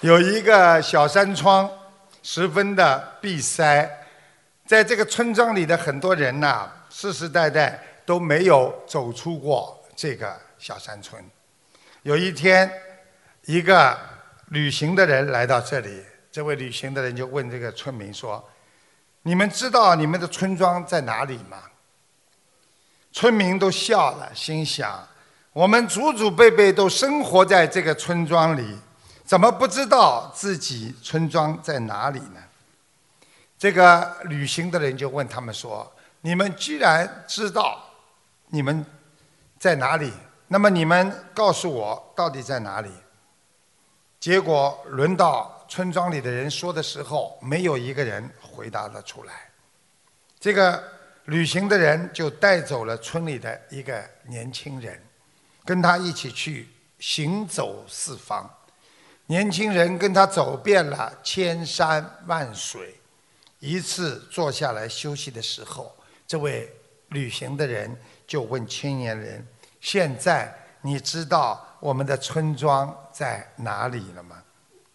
有一个小山窗，十分的闭塞。在这个村庄里的很多人呐，世世代代都没有走出过这个小山村。有一天，一个旅行的人来到这里，这位旅行的人就问这个村民说：“你们知道你们的村庄在哪里吗？”村民都笑了，心想：我们祖祖辈辈都生活在这个村庄里，怎么不知道自己村庄在哪里呢？这个旅行的人就问他们说：“你们既然知道你们在哪里，那么你们告诉我到底在哪里？”结果轮到村庄里的人说的时候，没有一个人回答了出来。这个旅行的人就带走了村里的一个年轻人，跟他一起去行走四方。年轻人跟他走遍了千山万水，一次坐下来休息的时候，这位旅行的人就问青年人：“现在你知道我们的村庄在哪里了吗？”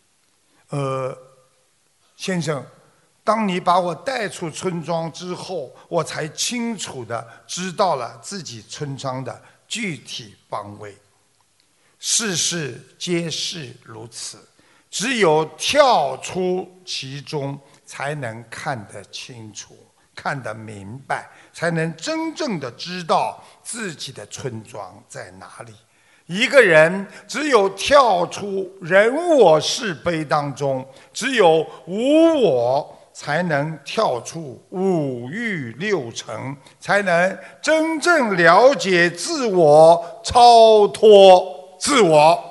先生，当你把我带出村庄之后，我才清楚地知道了自己村庄的具体方位。世事皆是如此，只有跳出其中，才能看得清楚，看得明白，才能真正的知道自己的村庄在哪里。一个人只有跳出人我是非当中，只有无我，才能跳出五欲六尘，才能真正了解自我，超脱自我。